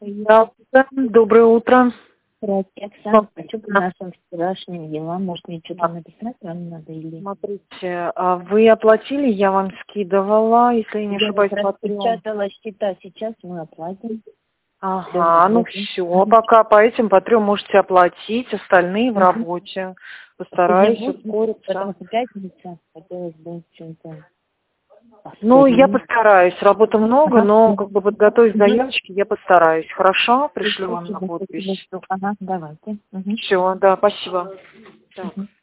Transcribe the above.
Да, доброе утро. Здравствуйте, Оксана. Хочу по нашим вчерашним делам. Может, мне что-то написать вам надо или... Смотрите, вы оплатили, я вам скидывала, если я не ошибаюсь, по 3. распечатала счета, сейчас мы оплатим. Ага, ну все, пока по этим по 3 можете оплатить, остальные в работе. Постараюсь ускориться. Потому что пятница, хотелось бы чем-то... Ну, я постараюсь, работы много, но как бы подготовить заявочки я постараюсь. Хорошо? Пришлю вам на подпись. Ага, давайте. Все, да, спасибо. Так.